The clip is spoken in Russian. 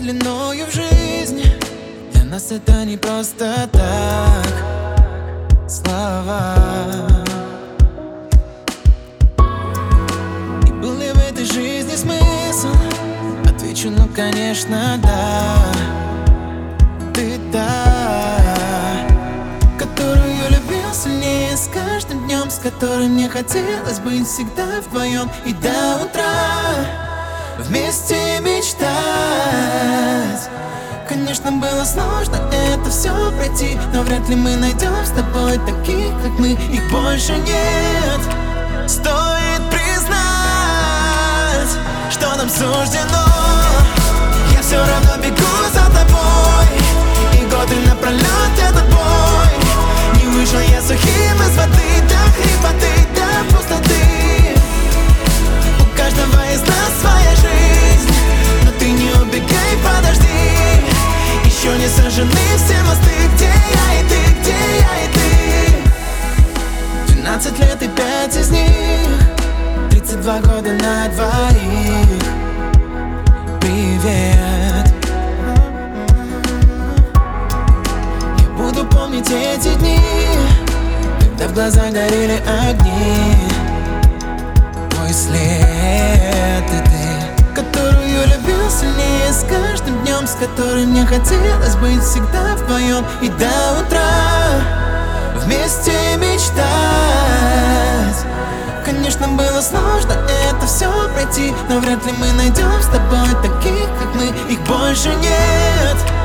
длиною в жизнь. Для нас это не просто так слова. И был ли в этой жизни смысл? Отвечу, ну конечно, да. Ты та, которую я любил сильнее с каждым днем, с которой мне хотелось быть всегда вдвоем и до утра вместе мечтать. Конечно, было сложно это все пройти, но вряд ли мы найдем с тобой таких, как мы. Их больше нет. Стоит признать, что нам суждено. Я все равно бегу за тобой, и годы напролет этот бой. Не вышел я сухим из воды до хрипоты, до пустоты. У каждого из нас своя жизнь, но ты не убегай, подожди. Еще не сожжены все мосты, где я и ты, где я и ты. 12 лет и 5 из них, 32 года на двоих. Привет. Я буду помнить эти дни, когда в глазах горели огни. Твой след и ты, которую любил сильнее с каждым днем, с которой мне хотелось быть всегда вдвоем и до утра вместе мечтать. Конечно, было сложно это все пройти, но вряд ли мы найдем с тобой таких, как мы. Их больше нет.